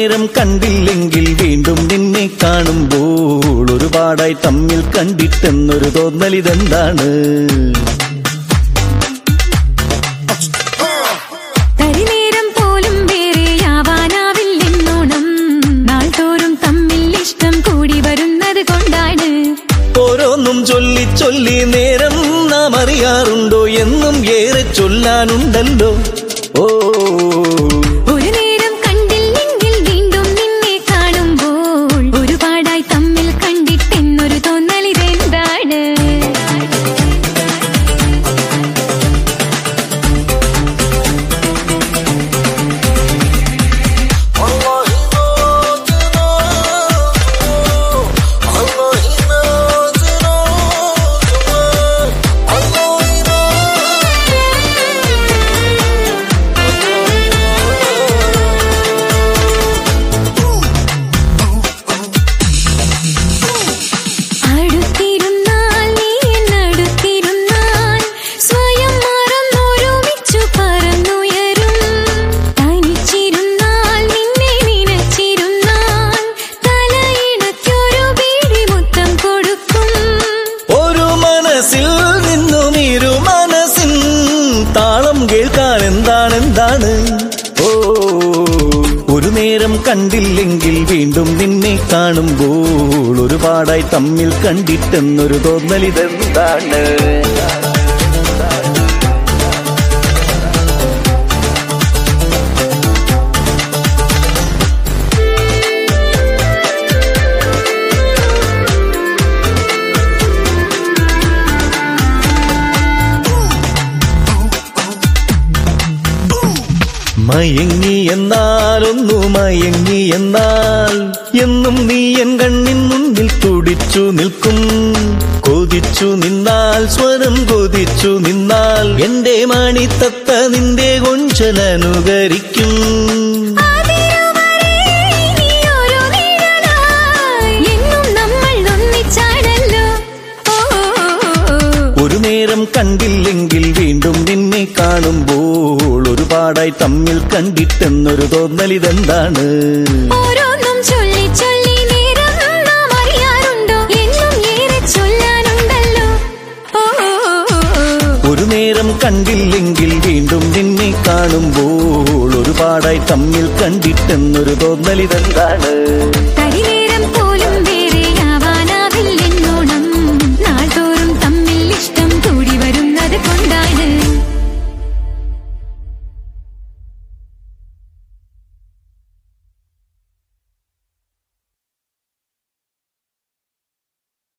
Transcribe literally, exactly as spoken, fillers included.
നേരം കണ്ടില്ലെങ്കിൽ വീണ്ടും നിന്നെ കാണുമ്പോൾ ഒരുപാടായി തമ്മിൽ കണ്ടിട്ടെന്നൊരു തോന്നലിതെന്താണ്? തരിനേരം പോലും വേറെയാവാനാവില്ലെന്നോണം നാൾ തോറും തമ്മിൽ ഇഷ്ടം കൂടി വരുന്നത് കൊണ്ടാണ്. ഓരോന്നും ചൊല്ലി ചൊല്ലി നേരം നാം അറിയാറുണ്ടോ? എന്നും ഏറെ ചൊല്ലാനുണ്ടല്ലോ. ഓ ഒരു നേരം കണ്ടില്ലെങ്കിൽ വീണ്ടും നിന്നെ കാണുമ്പോൾ ഒരുപാടായി തമ്മിൽ കണ്ടിട്ടെന്നൊരു തോന്നലിതെന്താണ്? താളം കേൾക്കാൻ എന്താണെന്താണ്? ഓ ഒരു നേരം കണ്ടില്ലെങ്കിൽ വീണ്ടും നിന്നെ കാണുമ്പോൾ ഒരുപാടായി തമ്മിൽ കണ്ടിട്ടെന്നൊരു തോന്നലിതെന്താണ്? മയങ്ങി എന്നാൽ ഒന്നു മയങ്ങി എന്നാൽ എന്നും നീ എൻ കണ്ണിൻ മുന്നിൽ തുടിച്ചു നിൽക്കും. കൊതിച്ചു നിന്നാൽ സ്വരം കൊതിച്ചു നിന്നാൽ എന്റെ മണിത്തത്ത നിന്റെ കൊഞ്ചലനുകരിക്കും. ഒരു നേരം കണ്ടില്ലെങ്കിൽ വീണ്ടും നിന്നെ കാണുമ്പോൾ ഒരുപാടായി തമ്മിൽ കണ്ടിട്ടെന്നൊരു തോന്നലിതെന്താണ്? ഓരോന്നും ചൊല്ലി ചൊല്ലി നേരം നാം അറിയാറുണ്ടോ? എന്നും ഏറെ ചൊല്ലാനുണ്ടല്ലോ. ഒരു നേരം കണ്ടില്ലെങ്കിൽ വീണ്ടും നിന്നെ കാണുമ്പോൾ ഒരുപാടായി തമ്മിൽ കണ്ടിട്ടെന്നൊരു തോന്നലിതെന്താണ്?